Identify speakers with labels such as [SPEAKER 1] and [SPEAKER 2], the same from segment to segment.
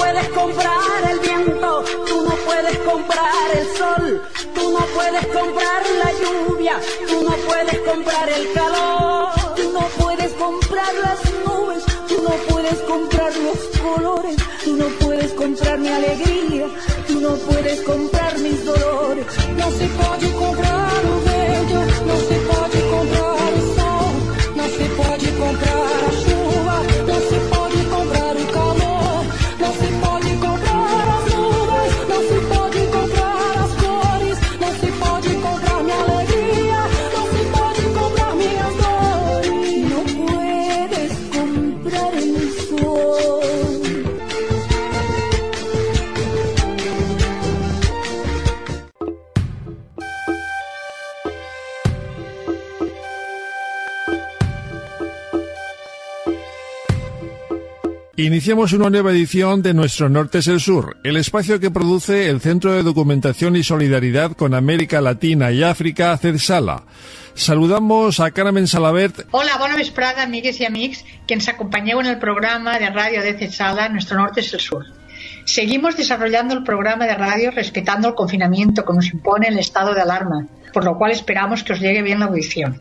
[SPEAKER 1] puedes comprar el viento, tú no puedes comprar el sol, tú no puedes comprar la lluvia, tú no puedes comprar el calor, tú no puedes comprar las nubes, tú no puedes comprar los colores, tú no puedes comprar mi alegría, tú no puedes comprar mis dolores. No se pode comprar o vento, não se pode comprar o sol, não se pode comprar a chuva, não se pode comprar o calor, não se pode comprar as nuvens, não se pode comprar as cores, não se pode comprar minha alegria, não se pode comprar minhas dores. Não puedes comprar el sol.
[SPEAKER 2] Iniciamos una nueva edición de Nuestro Norte es el Sur, el espacio que produce el Centro de Documentación y Solidaridad con América Latina y África, CEDSALA. Saludamos a Carmen Salabert.
[SPEAKER 3] Hola, bona vesprada, amigues y amics que ens acompañeu en el programa de radio de CEDSALA, Nuestro Norte es el Sur. Seguimos desarrollando el programa de radio respetando el confinamiento que nos impone el estado de alarma, por lo cual esperamos que os llegue bien la audición.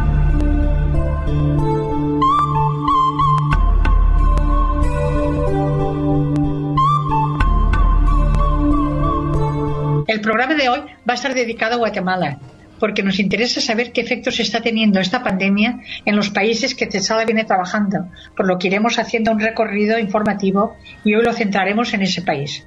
[SPEAKER 3] El programa de hoy va a estar dedicado a Guatemala, porque nos interesa saber qué efectos está teniendo esta pandemia en los países que CEDSALA viene trabajando, por lo que iremos haciendo un recorrido informativo y hoy lo centraremos en ese país.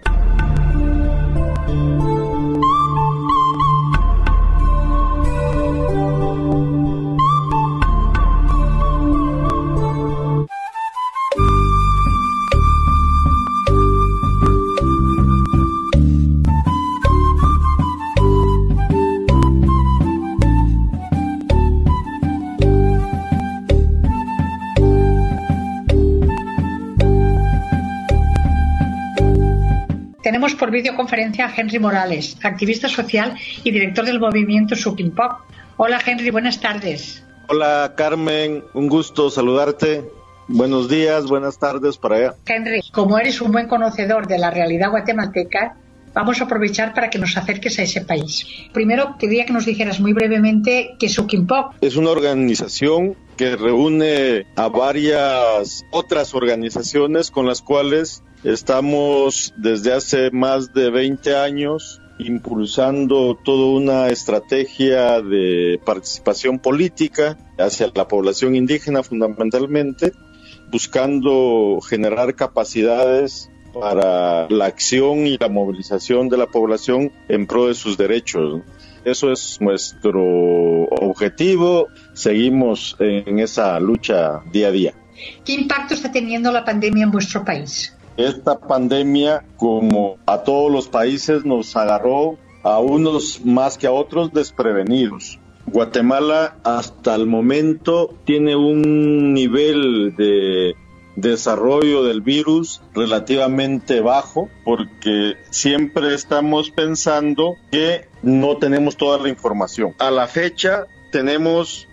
[SPEAKER 3] Tenemos por videoconferencia a Henry Morales, activista social y director del movimiento Sukinpop. Hola Henry, buenas tardes.
[SPEAKER 4] Hola Carmen, un gusto saludarte. Buenos días, buenas tardes para allá.
[SPEAKER 3] Henry, como eres un buen conocedor de la realidad guatemalteca, vamos a aprovechar para que nos acerques a ese país. Primero, quería que nos dijeras muy brevemente qué es Sukinpop.
[SPEAKER 4] Es una organización que reúne a varias otras organizaciones con las cuales estamos desde hace más de 20 años impulsando toda una estrategia de participación política hacia la población indígena fundamentalmente, buscando generar capacidades para la acción y la movilización de la población en pro de sus derechos. Eso es nuestro objetivo, seguimos en esa lucha día a día.
[SPEAKER 3] ¿Qué impacto está teniendo la pandemia en vuestro país?
[SPEAKER 4] Esta pandemia, como a todos los países, nos agarró a unos más que a otros desprevenidos. Guatemala hasta el momento tiene un nivel de desarrollo del virus relativamente bajo, porque siempre estamos pensando que no tenemos toda la información. A la fecha tenemos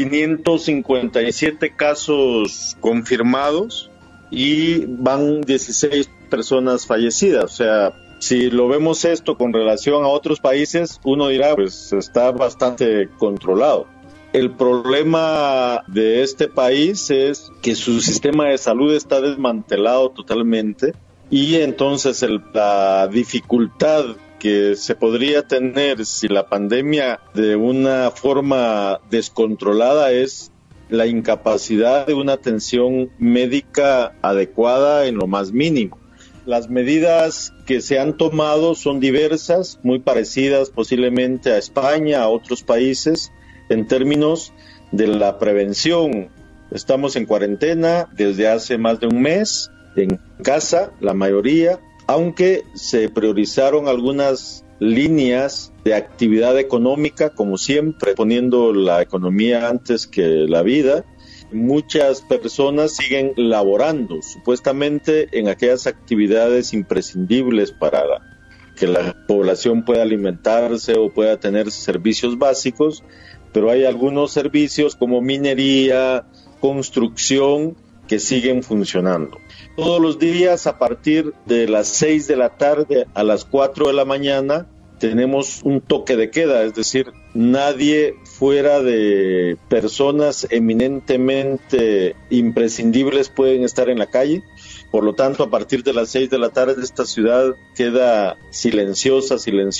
[SPEAKER 4] 557 casos confirmados y van 16 personas fallecidas. O sea, si lo vemos esto con relación a otros países, uno dirá, pues está bastante controlado. El problema de este país es que su sistema de salud está desmantelado totalmente y entonces la dificultad que se podría tener si la pandemia de una forma descontrolada es la incapacidad de una atención médica adecuada en lo más mínimo. Las medidas que se han tomado son diversas, muy parecidas posiblemente a España, a otros países, en términos de la prevención. Estamos en cuarentena desde hace más de un mes, en casa, la mayoría, aunque se priorizaron algunas líneas de actividad económica, como siempre, poniendo la economía antes que la vida. Muchas personas siguen laborando, supuestamente en aquellas actividades imprescindibles para que la población pueda alimentarse o pueda tener servicios básicos, pero hay algunos servicios como minería, construcción, que siguen funcionando. Todos los días a partir de las 6 de la tarde a las 4 de la mañana tenemos un toque de queda, es decir, nadie fuera de personas eminentemente imprescindibles pueden estar en la calle. Por lo tanto, a partir de las 6 de la tarde esta ciudad queda silenciosa,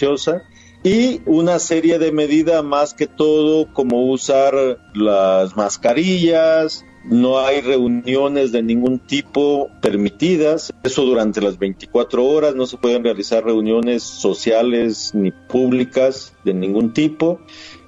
[SPEAKER 4] y una serie de medidas más que todo como usar las mascarillas, no hay reuniones de ningún tipo permitidas, eso durante las 24 horas, no se pueden realizar reuniones sociales ni públicas de ningún tipo.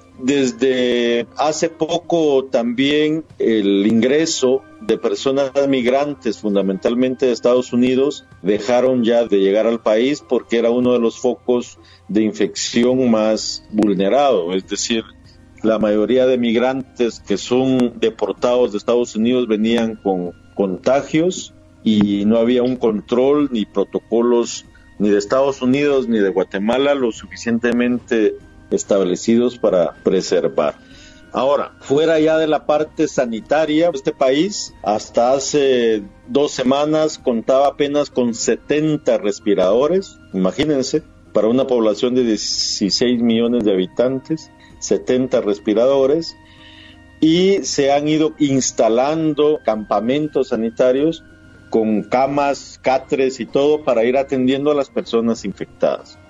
[SPEAKER 4] Desde hace poco también el ingreso de personas migrantes, fundamentalmente de Estados Unidos, dejaron ya de llegar al país porque era uno de los focos de infección más vulnerado, es decir, la mayoría de migrantes que son deportados de Estados Unidos venían con contagios y no había un control ni protocolos ni de Estados Unidos ni de Guatemala lo suficientemente establecidos para preservar. Ahora, fuera ya de la parte sanitaria, este país hasta hace 2 semanas contaba apenas con 70 respiradores, imagínense, para una población de 16 millones de habitantes, 70 respiradores, y se han ido instalando campamentos sanitarios con camas, catres y todo para ir atendiendo a las personas infectadas.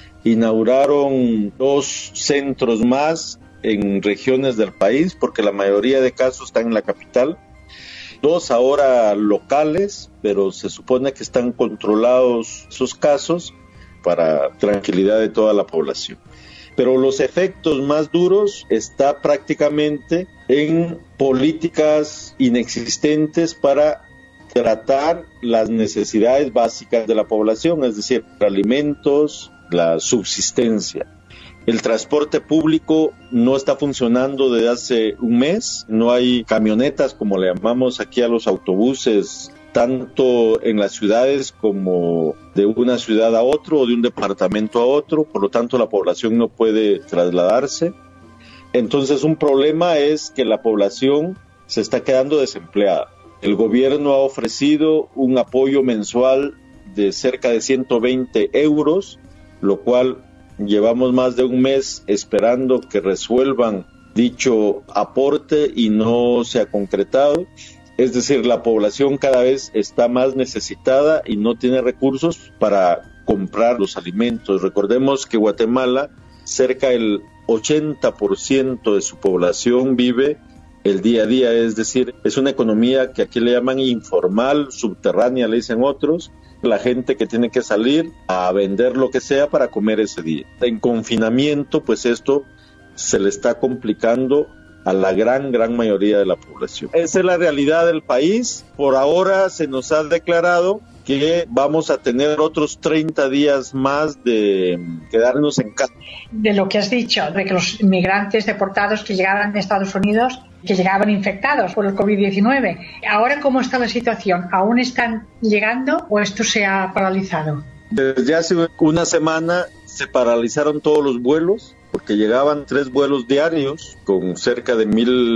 [SPEAKER 4] Inauguraron 2 centros más en regiones del país, porque la mayoría de casos están en la capital. 2 ahora locales, pero se supone que están controlados esos casos para tranquilidad de toda la población. Pero los efectos más duros está prácticamente en políticas inexistentes para tratar las necesidades básicas de la población, es decir, alimentos, la subsistencia. El transporte público no está funcionando desde hace un mes, no hay camionetas, como le llamamos aquí a los autobuses, tanto en las ciudades como de una ciudad a otro o de un departamento a otro, por lo tanto la población no puede trasladarse. Entonces un problema es que la población se está quedando desempleada. El gobierno ha ofrecido un apoyo mensual de cerca de 120 euros, lo cual llevamos más de un mes esperando que resuelvan dicho aporte y no se ha concretado. Es decir, la población cada vez está más necesitada y no tiene recursos para comprar los alimentos. Recordemos que Guatemala, cerca del 80% de su población vive el día a día, es decir, es una economía que aquí le llaman informal, subterránea, le dicen otros, la gente que tiene que salir a vender lo que sea para comer ese día. En confinamiento, pues esto se le está complicando a la gran mayoría de la población. Esa es la realidad del país. Por ahora se nos ha declarado que vamos a tener otros 30 días más de quedarnos en casa.
[SPEAKER 3] De lo que has dicho, de que los inmigrantes deportados que llegaban de Estados Unidos, que llegaban infectados por el COVID-19. Ahora, ¿cómo está la situación? ¿Aún están llegando o esto se ha paralizado?
[SPEAKER 4] Desde hace una semana se paralizaron todos los vuelos, porque llegaban 3 vuelos diarios con cerca de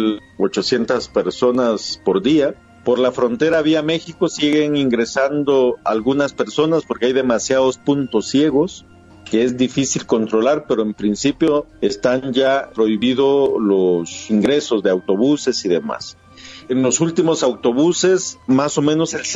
[SPEAKER 4] 1,800 personas por día. Por la frontera vía México siguen ingresando algunas personas porque hay demasiados puntos ciegos que es difícil controlar, pero en principio están ya prohibidos los ingresos de autobuses y demás. En los últimos autobuses, más o menos el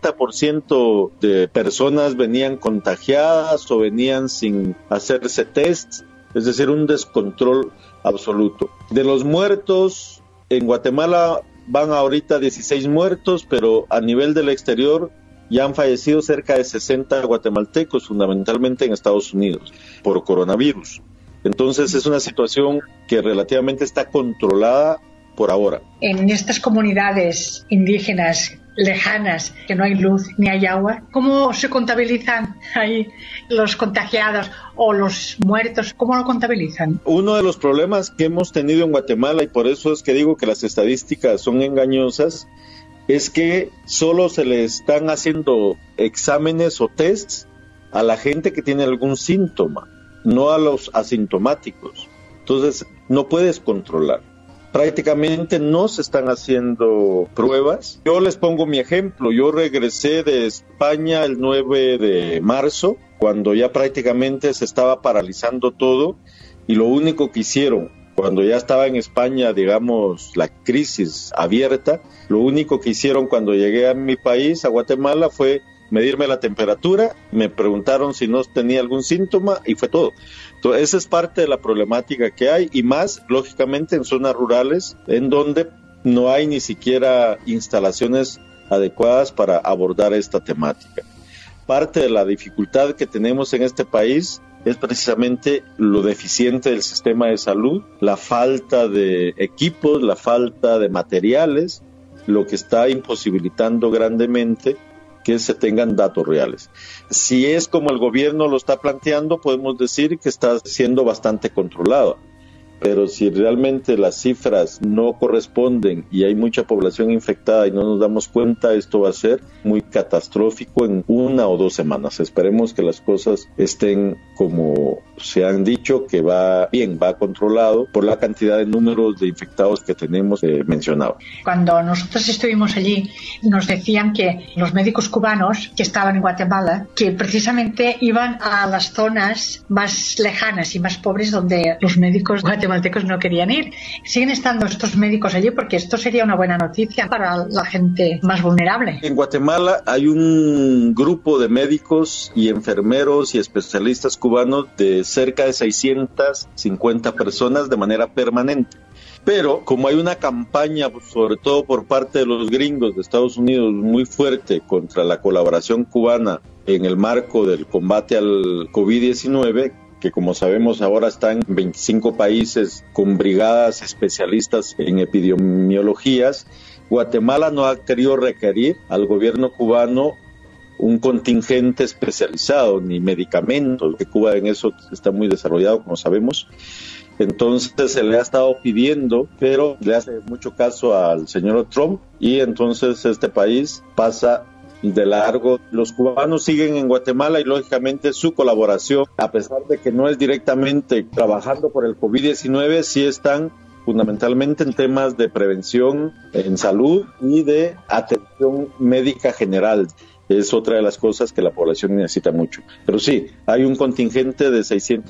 [SPEAKER 4] 60% de personas venían contagiadas o venían sin hacerse test, es decir, un descontrol absoluto. De los muertos, en Guatemala van ahorita 16 muertos, pero a nivel del exterior ya han fallecido cerca de 60 guatemaltecos, fundamentalmente en Estados Unidos, por coronavirus. Entonces es una situación que relativamente está controlada por ahora.
[SPEAKER 3] En estas comunidades indígenas lejanas, que no hay luz ni hay agua, ¿cómo se contabilizan ahí los contagiados o los muertos? ¿Cómo lo contabilizan?
[SPEAKER 4] Uno de los problemas que hemos tenido en Guatemala, y por eso es que digo que las estadísticas son engañosas, es que solo se le están haciendo exámenes o tests a la gente que tiene algún síntoma, no a los asintomáticos. Entonces no puedes controlar. prácticamente no se están haciendo pruebas. Yo les pongo mi ejemplo. Yo regresé de España el 9 de marzo, cuando ya prácticamente se estaba paralizando todo, y lo único que hicieron, cuando ya estaba en España, digamos, la crisis abierta, lo único que hicieron cuando llegué a mi país, a Guatemala, fue medirme la temperatura, me preguntaron si no tenía algún síntoma y fue todo. Entonces, esa es parte de la problemática que hay, y más, lógicamente, en zonas rurales, en donde no hay ni siquiera instalaciones adecuadas para abordar esta temática. Parte de la dificultad que tenemos en este país es precisamente lo deficiente del sistema de salud, la falta de equipos, la falta de materiales, lo que está imposibilitando grandemente que se tengan datos reales. Si es como el gobierno lo está planteando, podemos decir que está siendo bastante controlado. Pero si realmente las cifras no corresponden y hay mucha población infectada y no nos damos cuenta, esto va a ser muy catastrófico en 1 o 2 semanas. Esperemos que las cosas estén como se han dicho, que va bien, va controlado por la cantidad de números de infectados que tenemos mencionado.
[SPEAKER 3] Cuando nosotros estuvimos allí, nos decían que los médicos cubanos que estaban en Guatemala, que precisamente iban a las zonas más lejanas y más pobres donde los médicos guatemaltecos no querían ir. ¿Siguen estando estos médicos allí? Porque esto sería una buena noticia para la gente más vulnerable.
[SPEAKER 4] En Guatemala hay un grupo de médicos y enfermeros y especialistas cubanos de cerca de 650 personas de manera permanente. Pero como hay una campaña, sobre todo por parte de los gringos de Estados Unidos, muy fuerte contra la colaboración cubana en el marco del combate al COVID-19, que como sabemos ahora están en 25 países con brigadas especialistas en epidemiologías, Guatemala no ha querido requerir al gobierno cubano un contingente especializado, ni medicamentos, que Cuba en eso está muy desarrollado, como sabemos. Entonces se le ha estado pidiendo, pero le hace mucho caso al señor Trump, y entonces este país pasa de largo. Los cubanos siguen en Guatemala y lógicamente su colaboración, a pesar de que no es directamente trabajando por el COVID-19, sí están fundamentalmente en temas de prevención en salud y de atención médica general. Es otra de las cosas que la población necesita mucho. Pero sí, hay un contingente de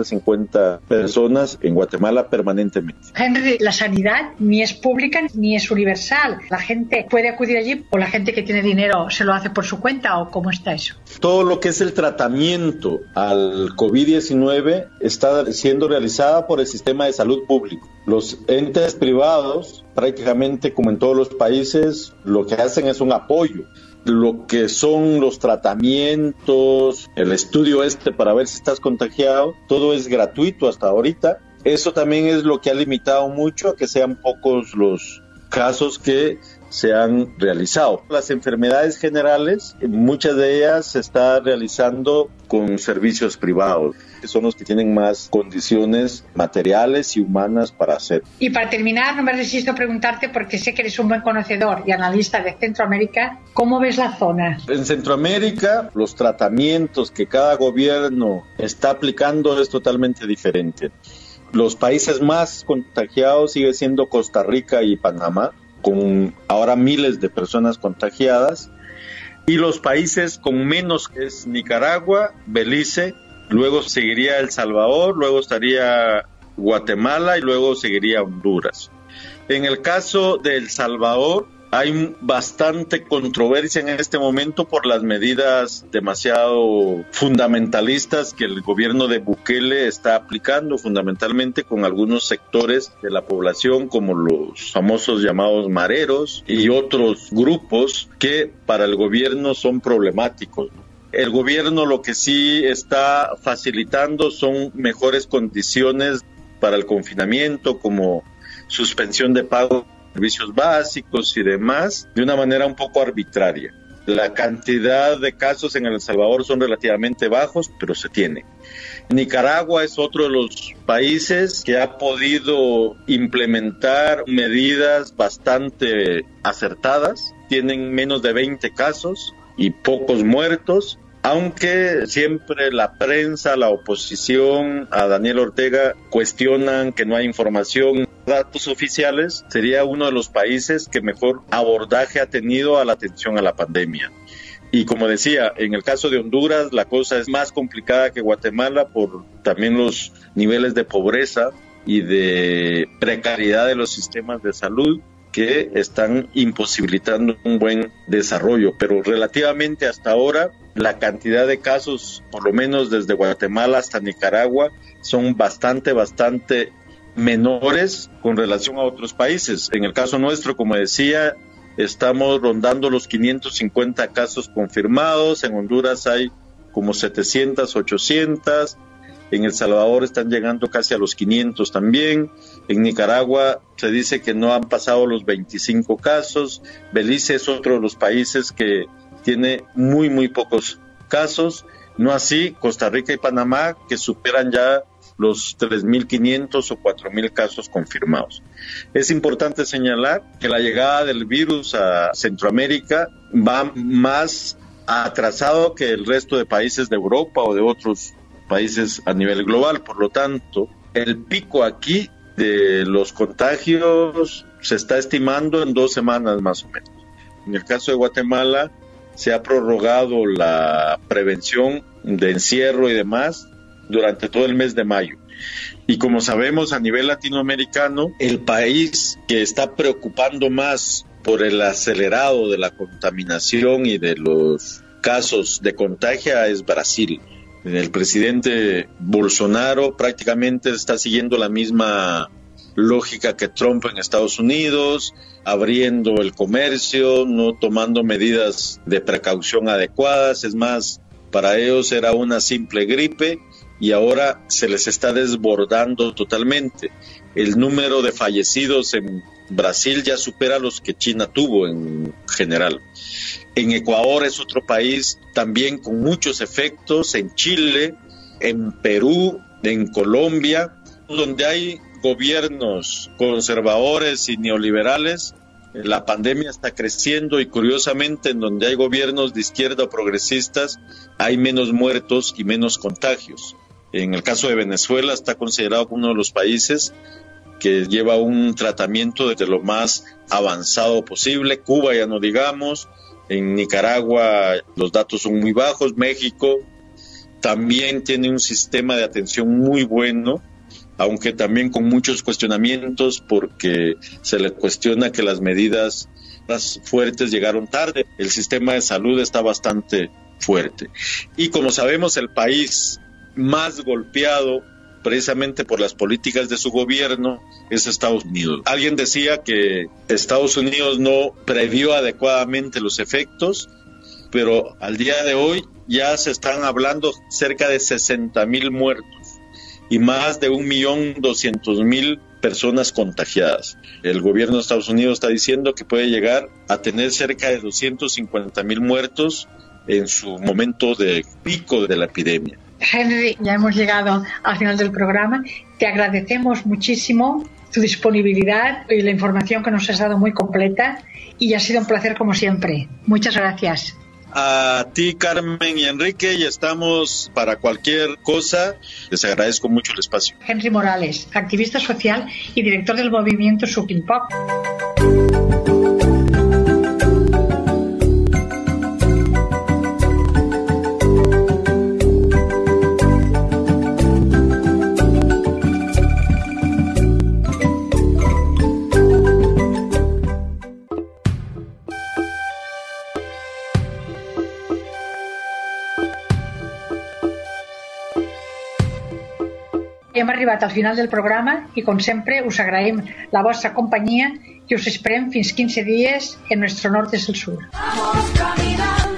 [SPEAKER 4] 650 personas en Guatemala permanentemente.
[SPEAKER 3] Henry, la sanidad ni es pública ni es universal. ¿La gente puede acudir allí o la gente que tiene dinero se lo hace por su cuenta o cómo está eso?
[SPEAKER 4] Todo lo que es el tratamiento al COVID-19 está siendo realizada por el sistema de salud público. Los entes privados, prácticamente como en todos los países, lo que hacen es un apoyo. Lo que son los tratamientos, el estudio para ver si estás contagiado, todo es gratuito hasta ahorita. Eso también es lo que ha limitado mucho a que sean pocos los casos que se han realizado. Las enfermedades generales, muchas de ellas se está realizando con servicios privados, que son los que tienen más condiciones materiales y humanas para hacer.
[SPEAKER 3] Y para terminar, no me resisto a preguntarte, porque sé que eres un buen conocedor y analista de Centroamérica, ¿cómo ves la zona?
[SPEAKER 4] En Centroamérica, los tratamientos que cada gobierno está aplicando es totalmente diferente. Los países más contagiados sigue siendo Costa Rica y Panamá, con ahora miles de personas contagiadas, y los países con menos es Nicaragua, Belice, luego seguiría El Salvador, luego estaría Guatemala y luego seguiría Honduras. En el caso de El Salvador hay bastante controversia en este momento por las medidas demasiado fundamentalistas que el gobierno de Bukele está aplicando, fundamentalmente con algunos sectores de la población, como los famosos llamados mareros y otros grupos que para el gobierno son problemáticos. El gobierno lo que sí está facilitando son mejores condiciones para el confinamiento, como suspensión de pago servicios básicos y demás, de una manera un poco arbitraria. La cantidad de casos en El Salvador son relativamente bajos, pero se tiene. Nicaragua es otro de los países que ha podido implementar medidas bastante acertadas. Tienen menos de 20 casos y pocos muertos. Aunque siempre la prensa, la oposición a Daniel Ortega cuestionan que no hay información, datos oficiales, sería uno de los países que mejor abordaje ha tenido a la atención a la pandemia. Y como decía, en el caso de Honduras la cosa es más complicada que Guatemala por también los niveles de pobreza y de precariedad de los sistemas de salud que están imposibilitando un buen desarrollo. Pero relativamente hasta ahora, la cantidad de casos, por lo menos desde Guatemala hasta Nicaragua, son bastante menores con relación a otros países. En el caso nuestro, como decía, estamos rondando los 550 casos confirmados. En Honduras hay como 700, 800. En El Salvador están llegando casi a los 500 también. En Nicaragua se dice que no han pasado los 25 casos. Belice es otro de los países que tiene muy pocos casos. No así Costa Rica y Panamá, que superan ya los 3.500 o 4.000 casos confirmados. Es importante señalar que la llegada del virus a Centroamérica va más atrasado que el resto de países de Europa o de otros países a nivel global. Por lo tanto, el pico aquí de los contagios se está estimando en 2 semanas más o menos. En el caso de Guatemala se ha prorrogado la prevención de encierro y demás durante todo el mes de mayo. Y como sabemos, a nivel latinoamericano, el país que está preocupando más por el acelerado de la contaminación y de los casos de contagio es Brasil. El presidente Bolsonaro prácticamente está siguiendo la misma lógica que Trump en Estados Unidos, abriendo el comercio, no tomando medidas de precaución adecuadas. Es más, para ellos era una simple gripe y ahora se les está desbordando totalmente. El número de fallecidos en Brasil ya supera los que China tuvo en general. En Ecuador es otro país también con muchos efectos, en Chile, en Perú, en Colombia, donde hay gobiernos conservadores y neoliberales. La pandemia está creciendo y curiosamente en donde hay gobiernos de izquierda o progresistas hay menos muertos y menos contagios. En el caso de Venezuela está considerado como uno de los países que lleva un tratamiento desde lo más avanzado posible. Cuba ya no digamos. En Nicaragua los datos son muy bajos. México también tiene un sistema de atención muy bueno, aunque también con muchos cuestionamientos porque se le cuestiona que las medidas más fuertes llegaron tarde. El sistema de salud está bastante fuerte. Y como sabemos, el país más golpeado precisamente por las políticas de su gobierno es Estados Unidos. Alguien decía que Estados Unidos no previó adecuadamente los efectos, pero al día de hoy ya se están hablando cerca de 60,000 muertos y más de 1.200.000 personas contagiadas. El gobierno de Estados Unidos está diciendo que puede llegar a tener cerca de 250,000 muertos en su momento de pico de la epidemia.
[SPEAKER 3] Henry, ya hemos llegado al final del programa. Te agradecemos muchísimo tu disponibilidad y la información que nos has dado muy completa y ha sido un placer como siempre. Muchas gracias.
[SPEAKER 4] A ti, Carmen y Enrique, y estamos para cualquier cosa. Les agradezco mucho el espacio.
[SPEAKER 3] Henry Morales, activista social y director del movimiento Supinpop. Hem arribat al final del programa i, com sempre, us agraïm la vostra companyia i us esperem fins 15 dies en Nuestro Norte es el Sur.